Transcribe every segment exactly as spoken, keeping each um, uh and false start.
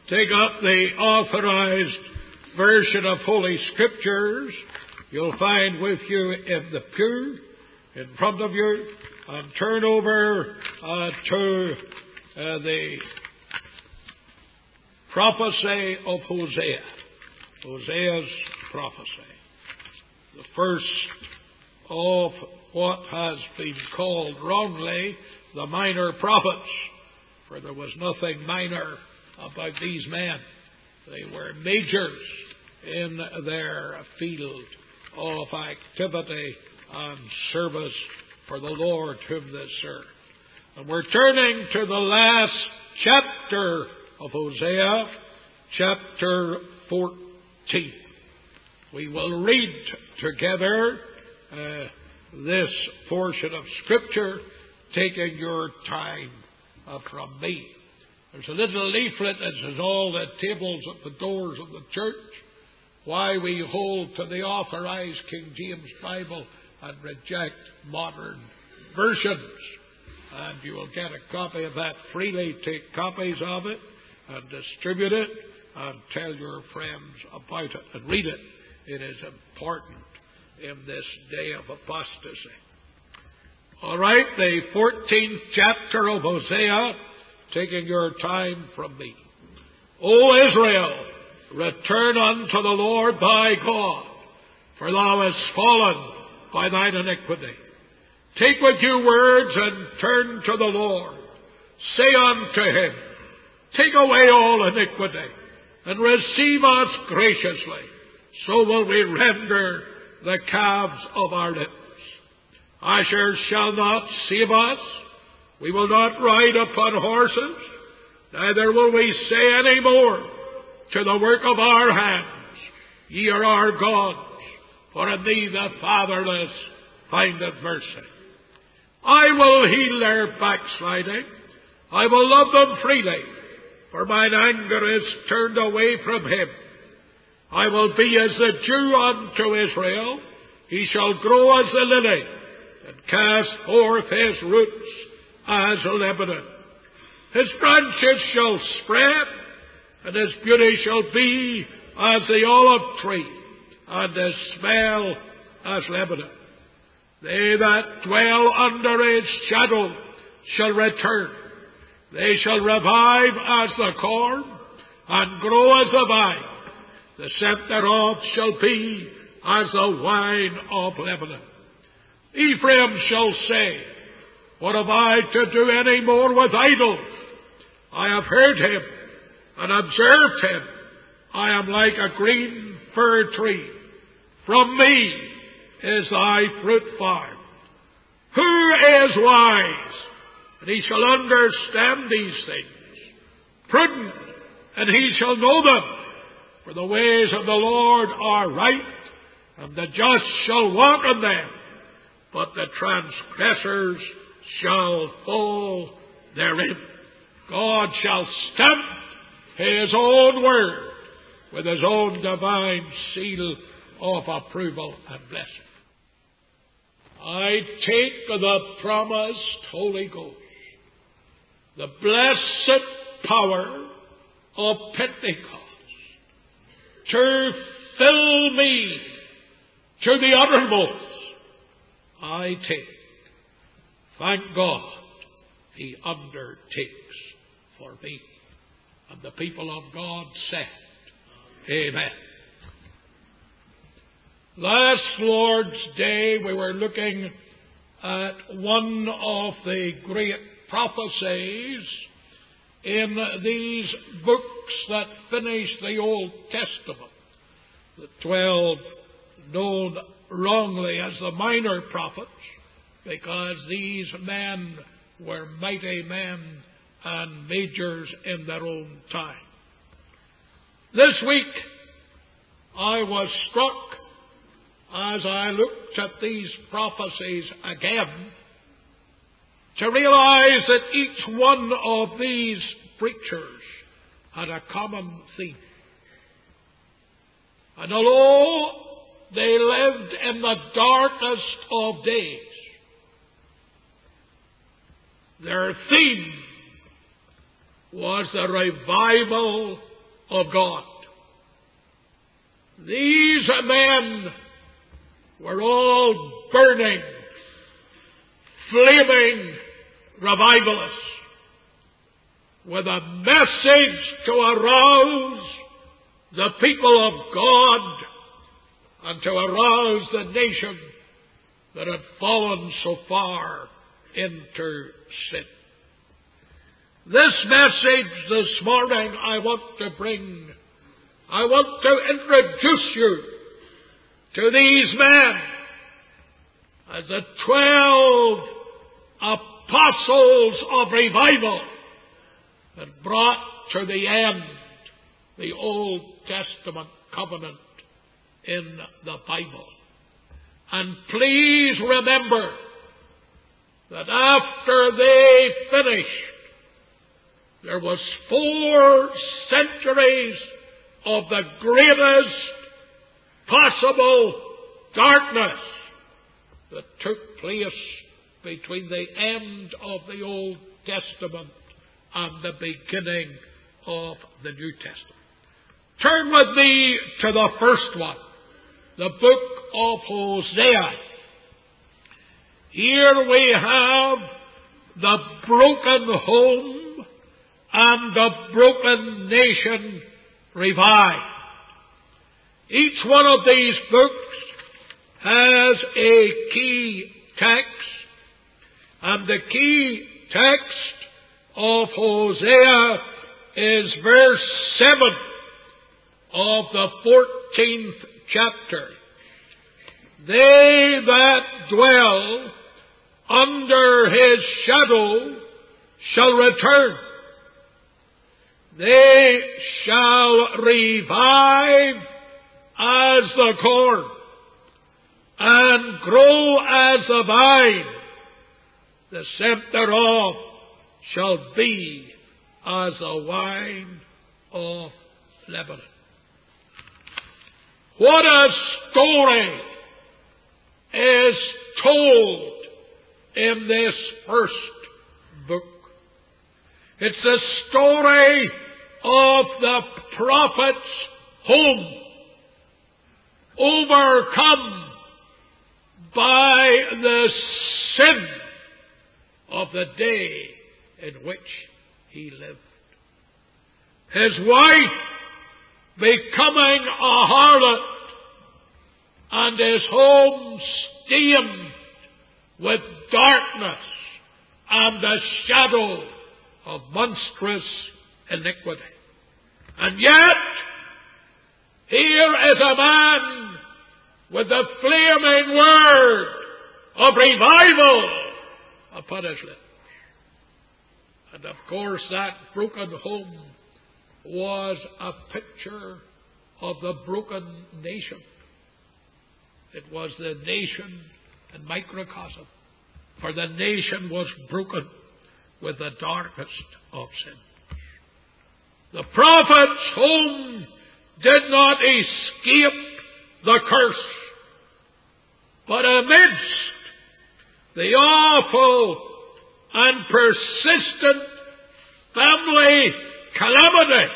take up the authorized version of Holy Scriptures you'll find with you in the pew in front of you, and turn over uh, to uh, the prophecy of Hosea. Hosea's prophecy. The first of what has been called wrongly the minor prophets, for there was nothing minor about these men. They were majors in their field of activity and service for the Lord whom they serve. And we're turning to the last chapter of Hosea, chapter fourteen. We will read together uh, this portion of Scripture, taking your time uh, from me. There's a little leaflet that says all the tables at the doors of the church, why we hold to the authorized King James Bible and reject modern versions. And you will get a copy of that freely. Take copies of it and distribute it and tell your friends about it and read it. It is important in this day of apostasy. All right, the fourteenth chapter of Hosea, taking your time from me. O Israel, return unto the Lord thy God, for thou hast fallen by thine iniquity. Take with you words and turn to the Lord. Say unto him, take away all iniquity, and receive us graciously. So will we render the calves of our lips. Asher shall not save us. We will not ride upon horses, neither will we say any more to the work of our hands, ye are our gods, for in thee the fatherless findeth mercy. I will heal their backsliding. I will love them freely, for mine anger is turned away from him. I will be as the dew unto Israel. He shall grow as the lily, and cast forth his roots as a Lebanon. His branches shall spread, and his beauty shall be as the olive tree, and his smell as Lebanon. They that dwell under his shadow shall return. They shall revive as the corn, and grow as the vine. The scent thereof shall be as the wine of Lebanon. Ephraim shall say, what have I to do any more with idols? I have heard him and observed him. I am like a green fir tree. From me is thy fruit farm. Who is wise? And he shall understand these things. Prudent, and he shall know them. For the ways of the Lord are right, and the just shall walk in them, but the transgressors shall fall therein. God shall stamp his own word with his own divine seal of approval and blessing. I take the promised Holy Ghost, the blessed power of Pentecost, to fill me to the uttermost. I take. Thank God, he undertakes for me. And the people of God said, amen. Last Lord's Day we were looking at one of the great prophecies in these books that finish the Old Testament, the twelve known wrongly as the minor prophets, because these men were mighty men and majors in their own time. This week I was struck as I looked at these prophecies again to realize that each one of these preachers had a common theme. And although they lived in the darkest of days, their theme was the revival of God. These men were all burning, flaming revivalists with a message to arouse the people of God and to arouse the nation that had fallen so far into sin. This message this morning I want to bring, I want to introduce you to these men as the twelve apostles of revival that brought to the end the Old Testament covenant in the Bible. And please remember that after they finished, there was four centuries of the greatest possible darkness that took place between the end of the Old Testament and the beginning of the New Testament. Turn with me to the first one, the book of Hosea. Here we have the broken home and the broken nation revived. Each one of these books has a key text, and the key text of Hosea is verse seven of the fourteenth chapter. They that dwell under his shadow shall return. They shall revive as the corn, and grow as the vine. The scent thereof shall be as the wine of Lebanon. What a story is told in this first book. It's the story of the prophet's home, overcome by the sin of the day in which he lived. His wife becoming a harlot, and his home stained with darkness and the shadow of monstrous iniquity. And yet, here is a man with the flaming word of revival upon his lips. And of course, that broken home was a picture of the broken nation. It was the nation in microcosm, for the nation was broken with the darkest of sin. The prophet's home did not escape the curse, but amidst the awful and persistent family calamity,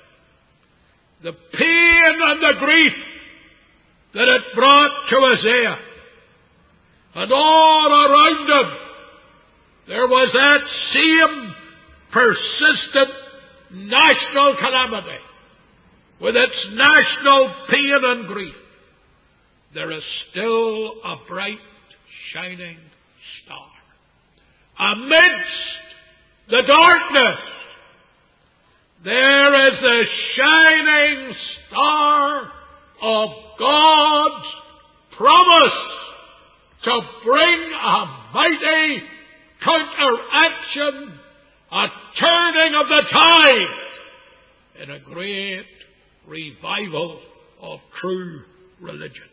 the pain and the grief that it brought to Isaiah, and all around him there was that same persistent national calamity with its national pain and grief. There is still a bright, shining star. Amidst the darkness, there is the shining star of God's promise to bring a mighty counteraction, a turning of the tide in a great revival of true religion.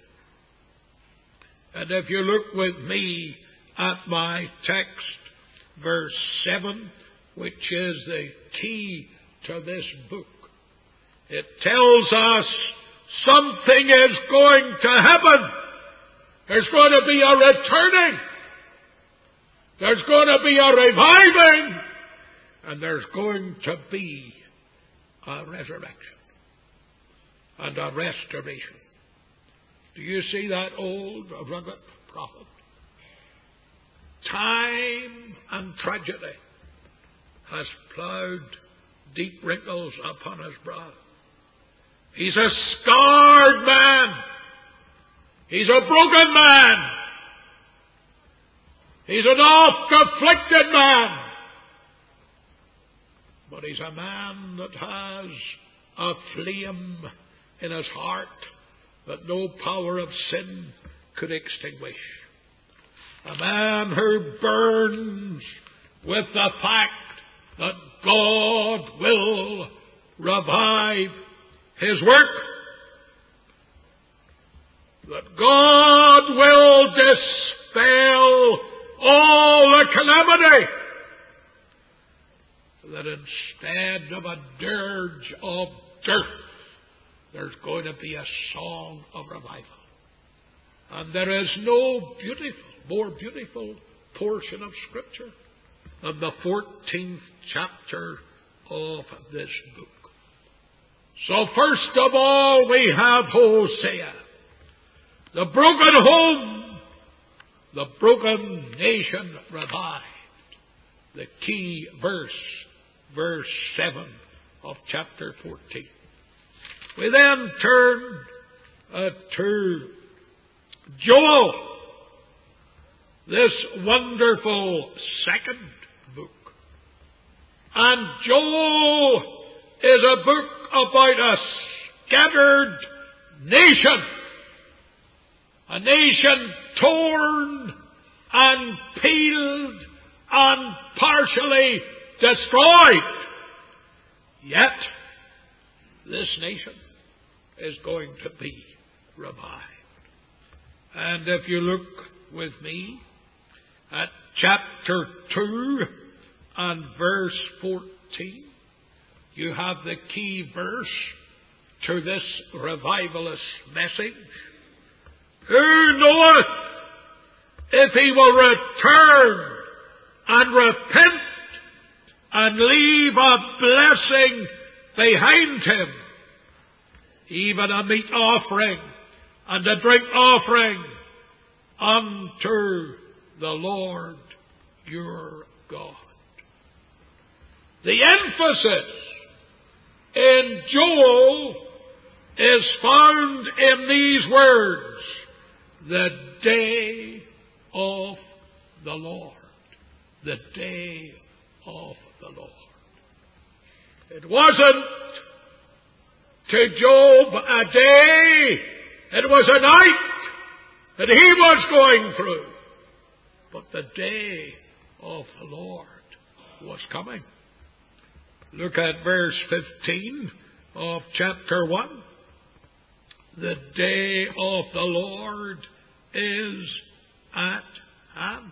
And if you look with me at my text, verse seven, which is the key to this book, it tells us something is going to happen. There's going to be a returning. There's going to be a reviving. And there's going to be a resurrection. and a restoration. Do you see that old rugged prophet? Time and tragedy has ploughed deep wrinkles upon his brow. He's a scarred man. He's a broken man. He's an oft-afflicted man. But he's a man that has a flame in his heart that no power of sin could extinguish. A man who burns with the fact that God will revive His work, that God will dispel all the calamity, that instead of a dirge of dearth, there's going to be a song of revival. And there is no beautiful, more beautiful portion of Scripture than the fourteenth chapter of this book. So first of all we have Hosea, the broken home, the broken nation revived. The key verse, verse seven of chapter fourteen. We then turn uh, to Joel, this wonderful second book. And Joel is a book about a scattered nation, a nation torn and peeled and partially destroyed. Yet, this nation is going to be revived. And if you look with me at chapter two and verse fourteen, you have the key verse to this revivalist message. Who knoweth if he will return and repent and leave a blessing behind him, even a meat offering and a drink offering unto the Lord your God. The emphasis in Joel is found in these words: the day of the Lord. The day of the Lord. It wasn't to Job a day, it was a night that he was going through. But the day of the Lord was coming. Look at verse fifteen of chapter one. The day of the Lord is at hand.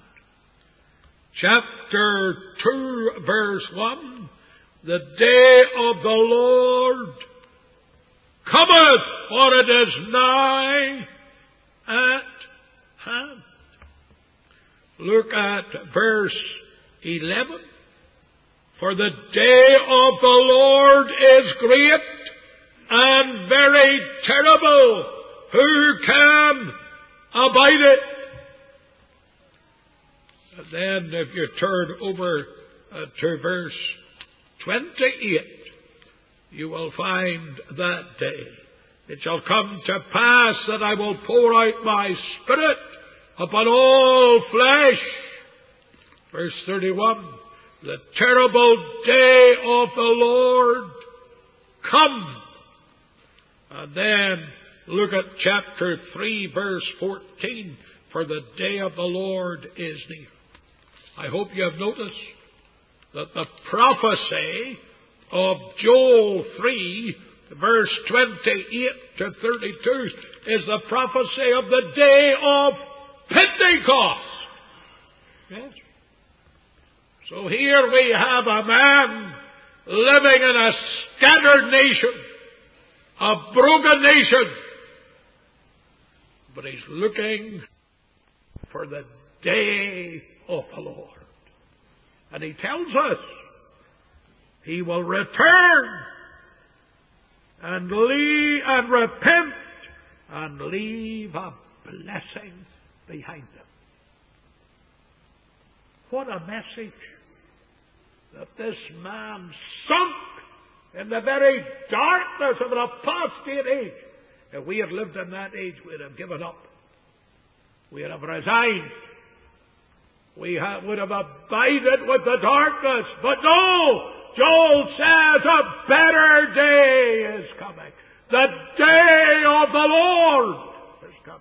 Chapter two, verse one. The day of the Lord cometh, for it is nigh at hand. Look at verse eleven. For the day of the Lord is great and very terrible. Who can abide it? And then if you turn over uh, to verse twenty-eight, you will find that day. It shall come to pass that I will pour out my Spirit upon all flesh. Verse thirty-one, the terrible day of the Lord come. And then look at chapter three, verse fourteen. For the day of the Lord is near. I hope you have noticed that the prophecy of Joel three, verse twenty-eight to thirty-two, is the prophecy of the day of Pentecost. Yes. So here we have a man living in a scattered nation, a broken nation, but he's looking for the day of the Lord. And he tells us he will return and leave and repent and leave a blessing behind them. What a message that this man sunk in the very darkness of an apostate age. If we had lived in that age, we'd have given up. We'd have resigned. We have, would have abided with the darkness. But no! Joel says a better day is coming. The day of the Lord is coming.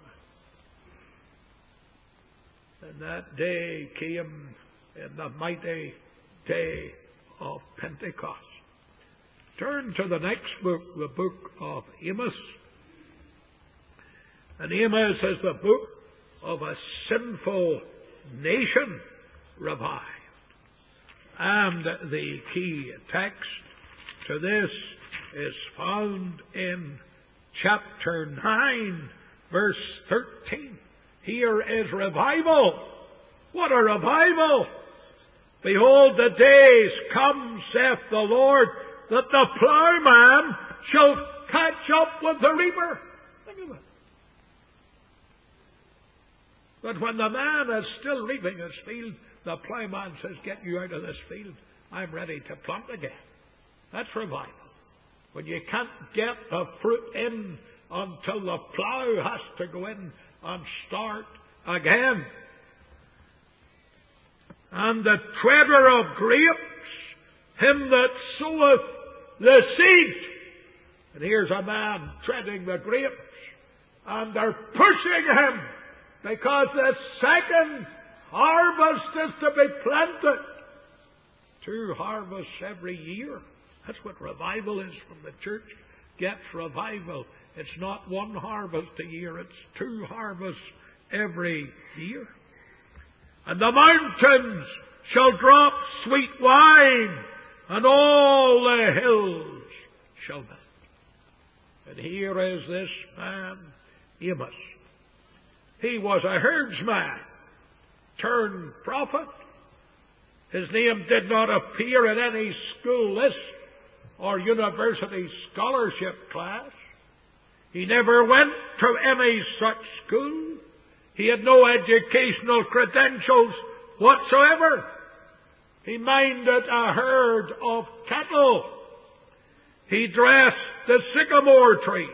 And that day came in the mighty day of Pentecost. Turn to the next book, the book of Amos. And Amos is the book of a sinful nation revived. And the key text to this is found in chapter nine, verse thirteen. Here is revival. What a revival! Behold, the days come, saith the Lord, that the plowman shall catch up with the reaper. Think of it. But when the man is still reaping his field, the plowman says, get you out of this field. I'm ready to plant again. That's revival. When you can't get the fruit in until the plough has to go in and start again. And the treader of grapes, him that soweth the seed. And here's a man treading the grapes, and they're pushing him because the second harvest is to be planted. Two harvests every year. That's what revival is from the church. Gets revival. It's not one harvest a year, it's two harvests every year. And the mountains shall drop sweet wine, and all the hills shall melt. And here is this man, Amos. He was a herdsman turned prophet. His name did not appear in any school list or university scholarship class. He never went to any such school. He had no educational credentials whatsoever. He minded a herd of cattle. He dressed the sycamore trees.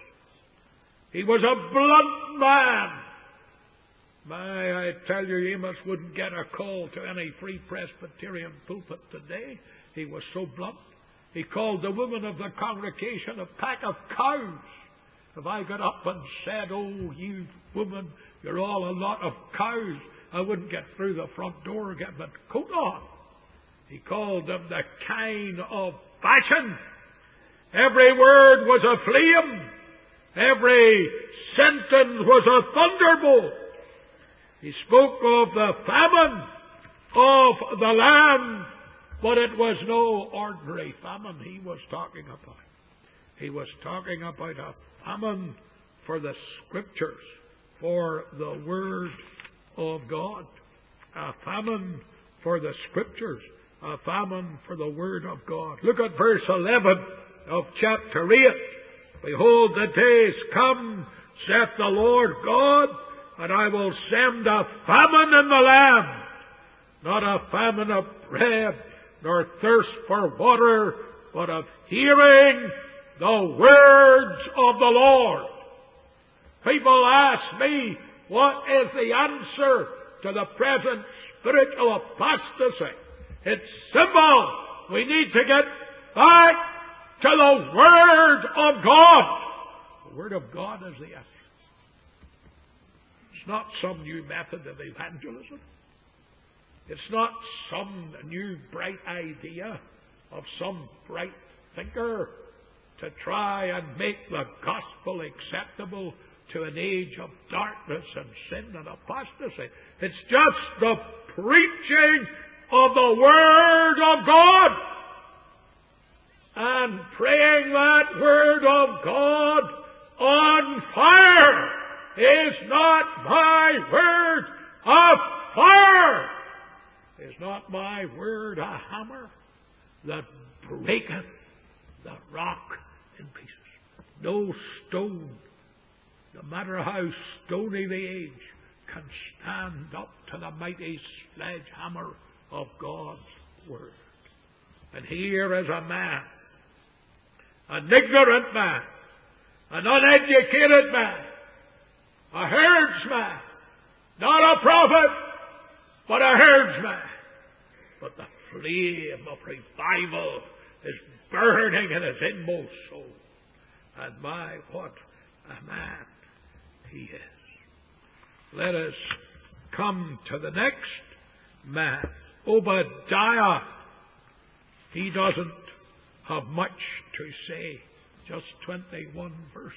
He was a blunt man. My, I tell you, Amos wouldn't get a call to any Free Presbyterian pulpit today. He was so blunt. He called the woman of the congregation a pack of cows. If I got up and said, oh, you woman, you're all a lot of cows, I wouldn't get through the front door and get my coat on. He called them the kine of fashion. Every word was a flame. Every sentence was a thunderbolt. He spoke of the famine of the land, but it was no ordinary famine he was talking about. He was talking about a famine for the Scriptures, for the Word of God. A famine for the Scriptures, a famine for the Word of God. Look at verse eleven of chapter eight. Behold, the days come, saith the Lord God, and I will send a famine in the land, not a famine of bread, nor thirst for water, but of hearing the words of the Lord. People ask me, what is the answer to the present spiritual apostasy? It's simple. We need to get back to the Word of God. The Word of God is the answer. It's not some new method of evangelism. It's not some new bright idea of some bright thinker to try and make the gospel acceptable to an age of darkness and sin and apostasy. It's just the preaching of the Word of God and praying that Word of God on fire. Is not my word a fire? Is not my word a hammer that breaketh the rock in pieces? no stone, no matter how stony the age, can stand up to the mighty sledgehammer of God's Word. And here is a man, an ignorant man, an uneducated man, a herdsman, not a prophet, but a herdsman. But the flame of revival is burning in his inmost soul. And my, what a man he is. Let us come to the next man, Obadiah. He doesn't have much to say, just twenty-one verses.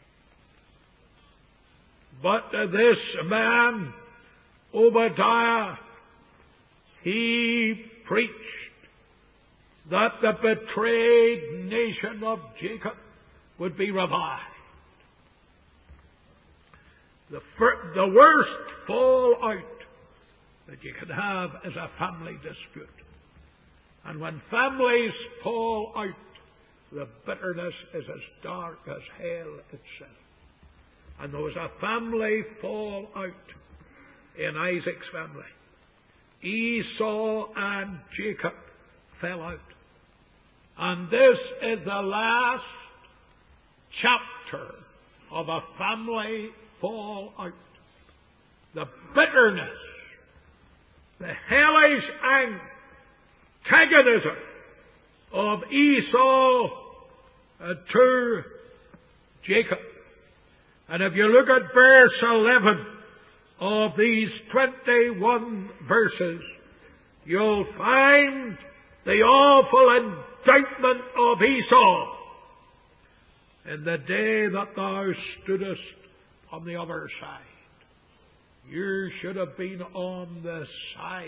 But this man, Obadiah, he preached that the betrayed nation of Jacob would be revived. The, fir- the worst fallout that you can have is a family dispute. And when families fall out, the bitterness is as dark as hell itself. And there was a family fall out in Isaac's family. Esau and Jacob fell out. And this is the last chapter of a family fall out. The bitterness, the hellish antagonism of Esau to Jacob. And if you look at verse eleven of these twenty-one verses, you'll find the awful indictment of Esau. In the day that thou stoodest on the other side, you should have been on the side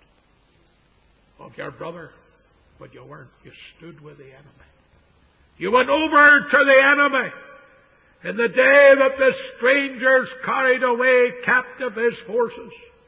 of your brother, but you weren't. You stood with the enemy. You went over to the enemy. In the day that the strangers carried away captive his forces,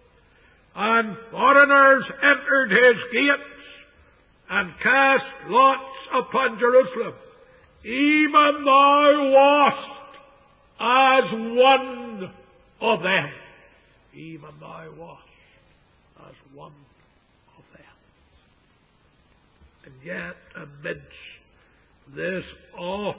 and foreigners entered his gates, and cast lots upon Jerusalem, even thou wast as one of them. Even thou wast as one of them. And yet, amidst this awful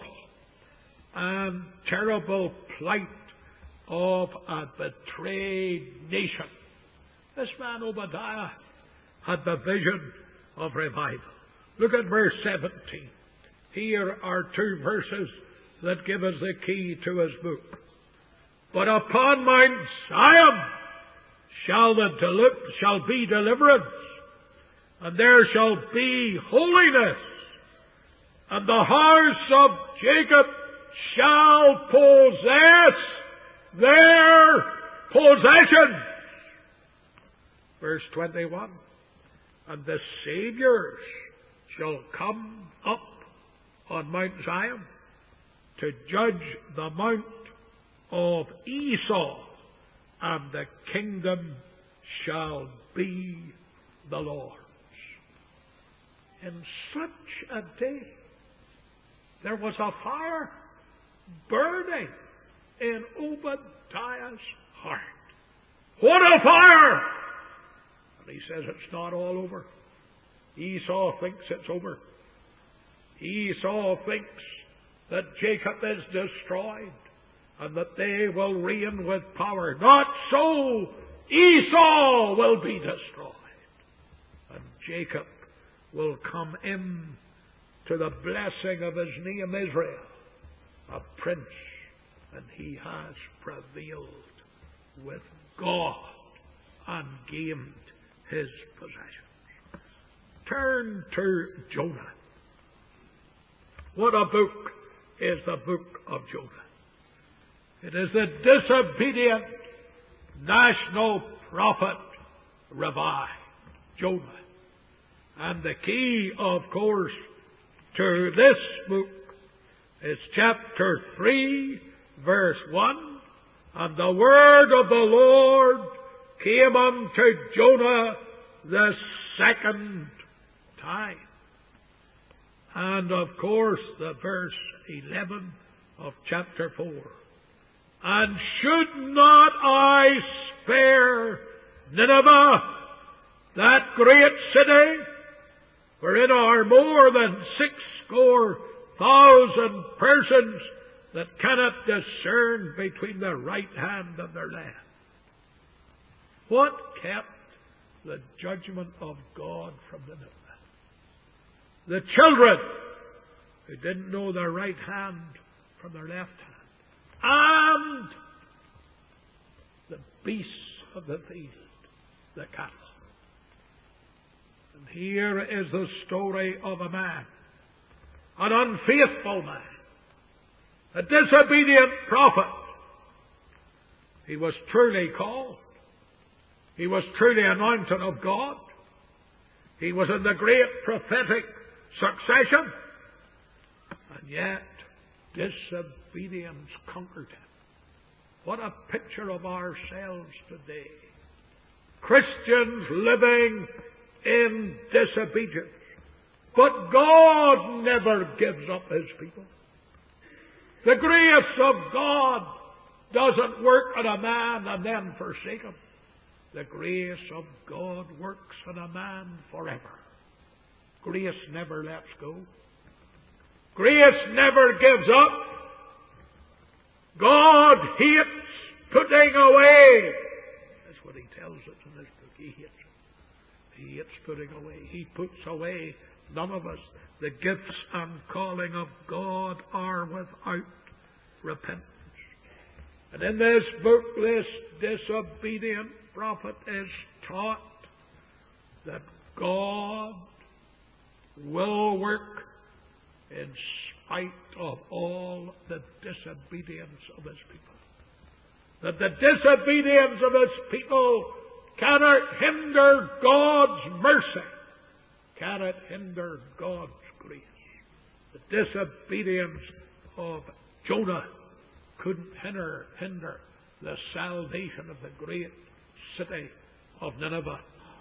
and terrible plight of a betrayed nation, this man Obadiah had the vision of revival. Look at verse seventeen. Here are two verses that give us the key to his book. But upon Mount Zion shall, the deli- shall be deliverance, and there shall be holiness, and the house of Jacob shall possess their possessions. Verse twenty-one. And the Saviors shall come up on Mount Zion to judge the mount of Esau, and the kingdom shall be the Lord's. In such a day, there was a fire burning in Obadiah's heart. What a fire! And he says it's not all over. Esau thinks it's over. Esau thinks that Jacob is destroyed and that they will reign with power. Not so! Esau will be destroyed, and Jacob will come in to the blessing of his name Israel, a prince, and he has prevailed with God and gained his possessions. Turn to Jonah. What a book is the book of Jonah. It is the disobedient national prophet revived, Jonah. And the key, of course, to this book is chapter three, verse one. And the word of the Lord came unto Jonah the second time. And of course, the verse eleven of chapter four. And should not I spare Nineveh, that great city, wherein are more than six score thousand persons that cannot discern between their right hand and their left? What kept the judgment of God from Nineveh? The children who didn't know their right hand from their left hand, and the beasts of the field, the cattle. And here is the story of a man, an unfaithful man, a disobedient prophet. He was truly called. He was truly anointed of God. He was in the great prophetic succession. And yet, disobedience conquered him. What a picture of ourselves today. Christians living in disobedience. But God never gives up His people. The grace of God doesn't work on a man and then forsake him. The grace of God works on a man forever. Grace never lets go. Grace never gives up. God hates putting away. That's what He tells us in this book. He hates it. He hates putting away. He puts away. None of us. The gifts and calling of God are without repentance. And in this book, this disobedient prophet is taught that God will work in spite of all the disobedience of His people. That the disobedience of His people cannot hinder God's mercy, cannot hinder God's grace. The disobedience of Jonah couldn't hinder, hinder the salvation of the great city of Nineveh.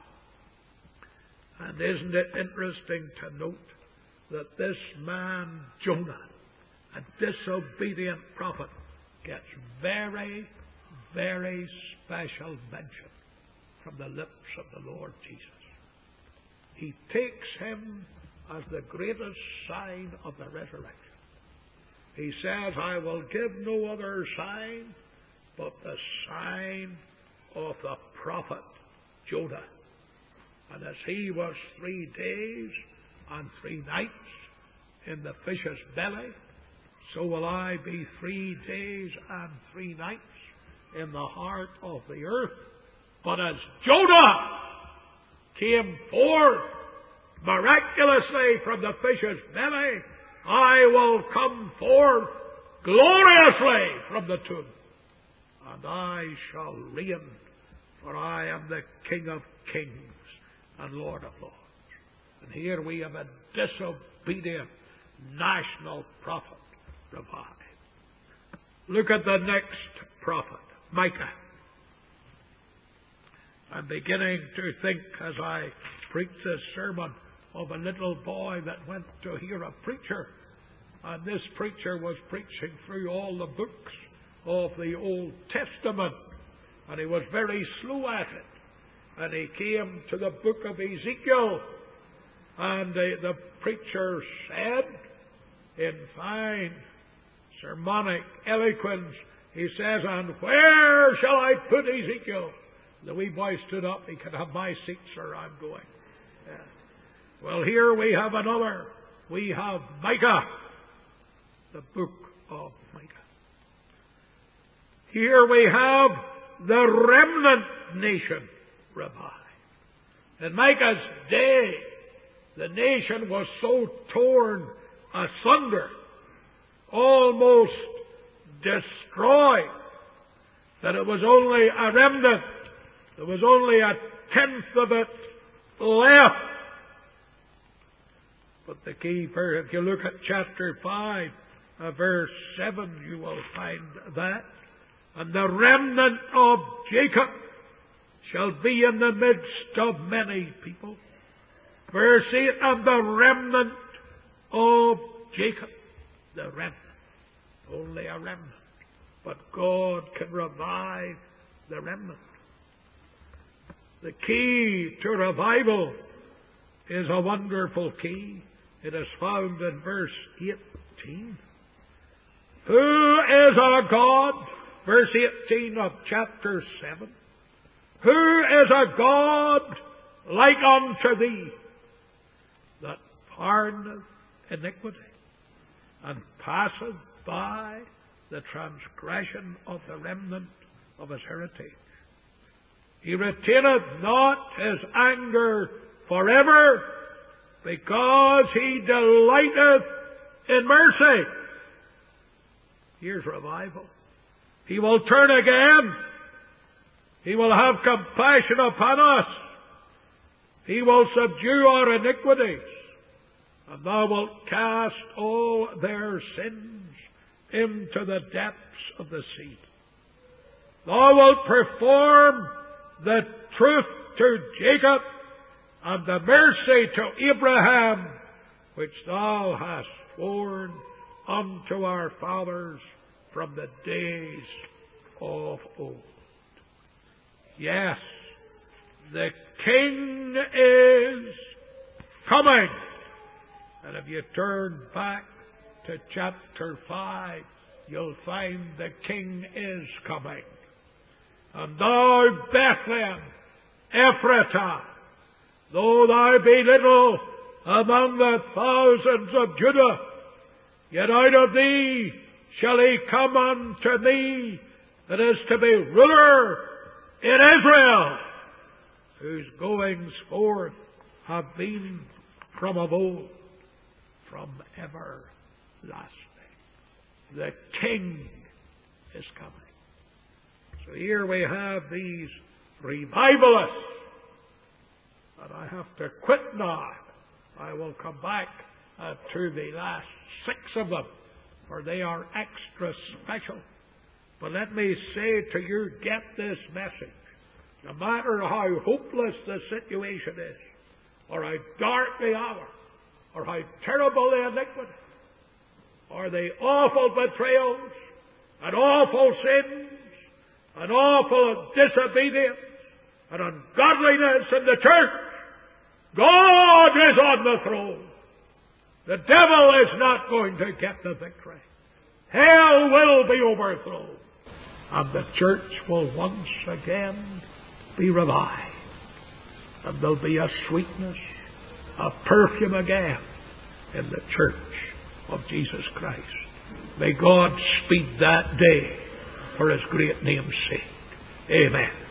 And isn't it interesting to note that this man, Jonah, a disobedient prophet, gets very, very special mention from the lips of the Lord Jesus. He takes him as the greatest sign of the resurrection. He says, I will give no other sign but the sign of the prophet Jonah. And as he was three days and three nights in the fish's belly, so will I be three days and three nights in the heart of the earth. But as Jonah came forth miraculously from the fish's belly, I will come forth gloriously from the tomb, and I shall reign, for I am the King of kings and Lord of lords. And here we have a disobedient national prophet revived. Look at the next prophet, Micah. I'm beginning to think, as I preach this sermon, of a little boy that went to hear a preacher. And this preacher was preaching through all the books of the Old Testament. And he was very slow at it. And he came to the book of Ezekiel. And the, the preacher said, in fine sermonic eloquence, he says, and where shall I put Ezekiel? The wee boy stood up. He can have my seat, sir. I'm going. Yeah. Well, here we have another. We have Micah, the book of Micah. Here we have the remnant nation revived. In Micah's day, the nation was so torn asunder, almost destroyed, that it was only a remnant. There was only a tenth of it left. But the key verse, if you look at chapter five, uh, verse seven, you will find that. And the remnant of Jacob shall be in the midst of many people. Verse eight, and the remnant of Jacob, the remnant. Only a remnant. But God can revive the remnant. The key to revival is a wonderful key. It is found in verse eighteen. Who is our God? Verse eighteen of chapter seven. Who is a God like unto thee, that pardoneth iniquity, and passeth by the transgression of the remnant of his heritage? He retaineth not his anger forever, because he delighteth in mercy. Here's revival. He will turn again. He will have compassion upon us. He will subdue our iniquities. And thou wilt cast all their sins into the depths of the sea. Thou wilt perform the truth to Jacob and the mercy to Abraham, which thou hast sworn unto our fathers from the days of old. Yes, the King is coming. And if you turn back to chapter five, you'll find the King is coming. And thou, Bethlehem, Ephratah, though thou be little among the thousands of Judah, yet out of thee shall he come unto me that is to be ruler in Israel, whose goings forth have been from of old, from everlasting. The King is coming. So here we have these revivalists. And I have to quit now. I will come back uh, to the last six of them, for they are extra special. But let me say to you, get this message. No matter how hopeless the situation is, or how dark the hour, or how terrible the iniquity, or the awful betrayals, and awful sins, and awful disobedience, and ungodliness in the church, God is on the throne. The devil is not going to get the victory. Hell will be overthrown. And the church will once again be revived. And there'll be a sweetness, a perfume again in the church of Jesus Christ. May God speed that day for His great name's sake. Amen.